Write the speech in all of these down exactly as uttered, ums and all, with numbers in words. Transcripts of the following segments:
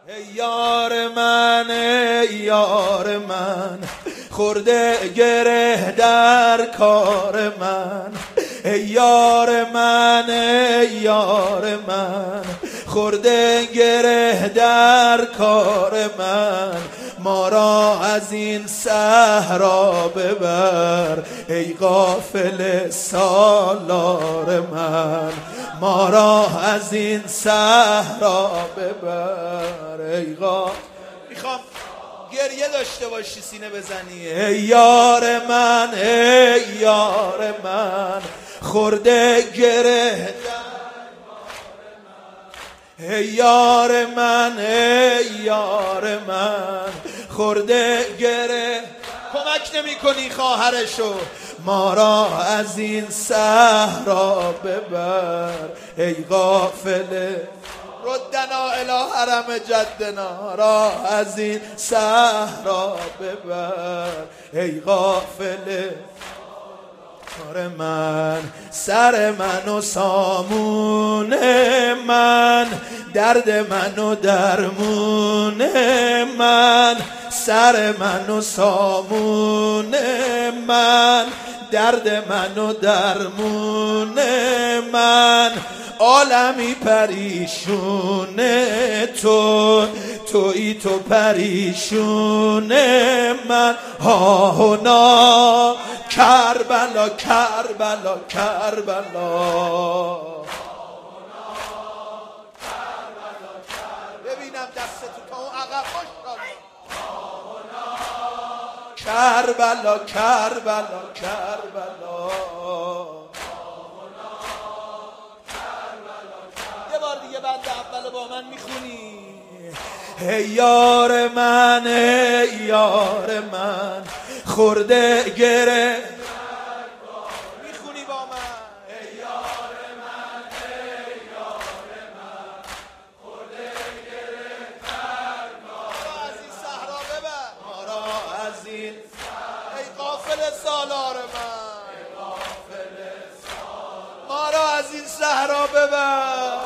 ای یار من ای یار من خورده گره در کار من. ای یار من ای یار من خورده گره در کار من. ما را از این صحرا ببر ای غافل سالار من. ما را از این صحرا ببر ای غافل. میخوام گریه داشته باشی، سینه بزنی. ای یار من ای یار من خورده گره. ای یار من ای یار من خورده گره. کمک نمی کنی خواهرشو. ما را از این صحرا ببر ای غافله. ردنا الی حرم جدنا را از این صحرا ببر ای غافله. کار من سر من و سامون من درد من و درمون من. سر من و سامون من درد من و درمون من. عالمی پریشون تو تویی تو پریشون من. ها هنا کربلا کربلا کربلا. ببینم دستتو تا اون عقب باش. کربلا کربلا کربلا. یه بار دیگه بنده اول با من میخونی. ای یار من ای یار من خورده گره. میخونی با من. ای یار من ای یار من خورده گره. ما را از این صحرا ببر. ما را از این. ای غافل سالار من. ای غافل سالار. ما را از این صحرا ببر.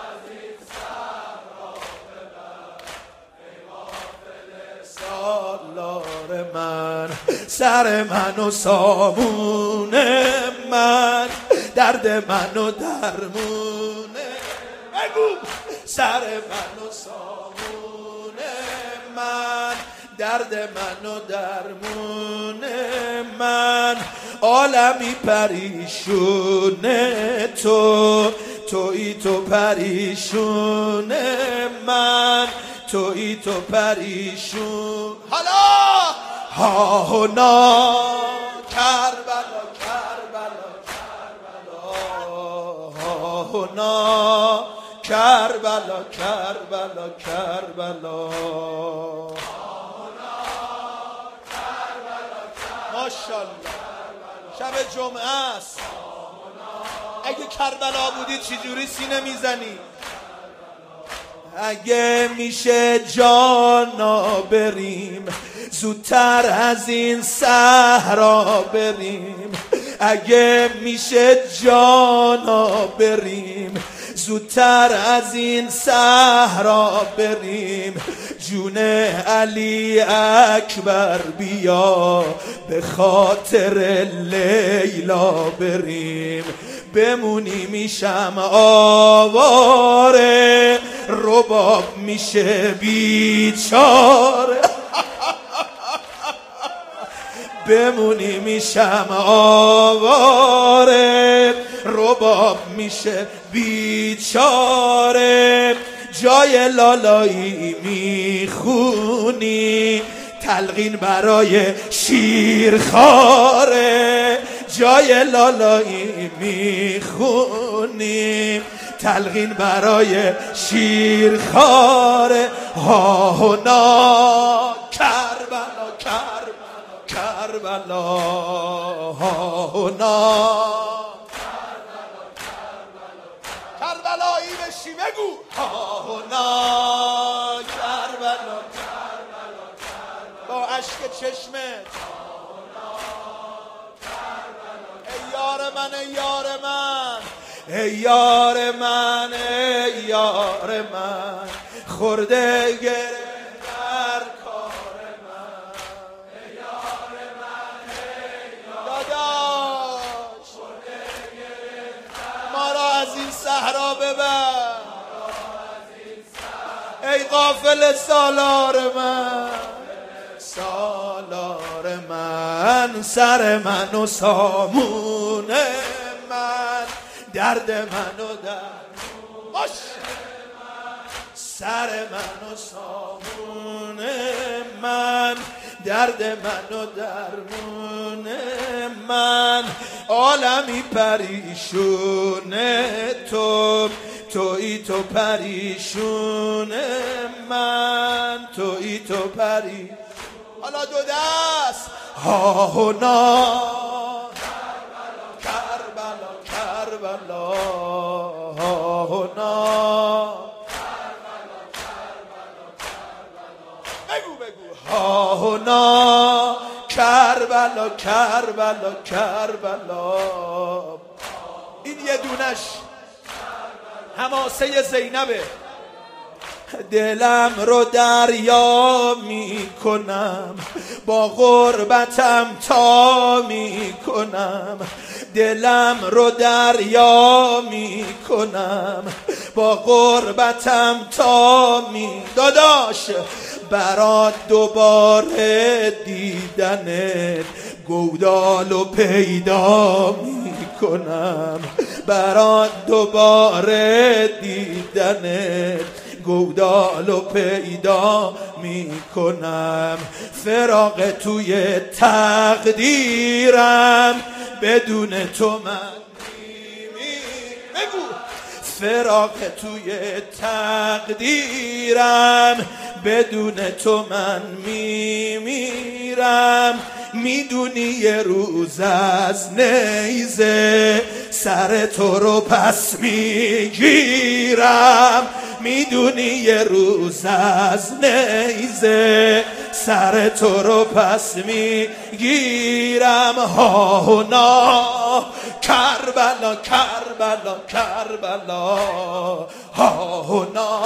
سالار من سر من و سامون من درد من و درمون. بگو. سر من و سامون من درد من و درمون من. عالمی پریشون تو تویی تو پریشون من. تویی تو پریشون. حالا ها هنا کربلا کربلا کربلا. ها هنا کربلا کربلا کربلا. ماشاءالله شب جمعه است. اگه کربلا بودی چجوری سینه میزنی؟ اگه میشه جانا بریم زودتر از این صحرا بریم. اگه میشه جانا بریم زودتر از این صحرا بریم. جون علی اکبر بیا به خاطر لیلا بریم. بمونی میشم آواره رباب میشه بیچاره. بمونی میشم آواره رباب میشه بیچاره. جای لالایی میخونی تلقین برای شیرخواره. جای لالایی میخونی تلقین برای شیرخواره. ها هنا کربلا کربلا کربلا. ها هنا کربلایی بشی. بگو. ها هنا کربلا کربلا با اشک چشمت. ای یار من ای یار من ای یار من ای یار من خورده گره در کار من ای یار من ای داداش خورده گره ما را از این صحرا ببر ای غافل سالار من سالار من سر من و سامون من درد من و درمون سر من و سامون من درد من و درمون من عالمی پریشون تو تویی تو پریشون من تویی تو پریشون حالا دو دست ها و نا کربلا کربلا ها و نا بگو بگو ها و نا کربلا کربلا کربلا این یه دونش حماسه زینبه دلم رو دریا می کنم با غربتم تا می کنم دلم رو دریا می کنم با غربتم تا می داداش برات دوباره دیدنت گودال و پیدا می کنم برات دوباره دیدنت گودال و پیدا می کنم فراق توی تقدیرم بدون تو من می بگو فراق توی تقدیرم بدون تو من می میرم میدونی یه روز از نیزه سر تو رو پس میگیرم میدونی یه روز از نیزه سر تو رو پس میگیرم ها و نا کربلا کربلا کربلا ها و نا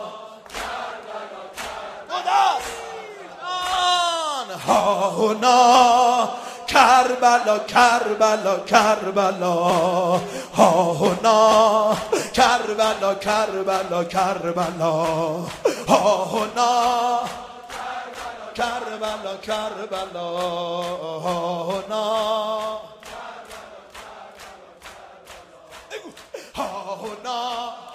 ها و نا کربلا کربلا کربلا ها و نا کربلا کربلا کربلا ها و نا کربلا کربلا ها و نا ها و نا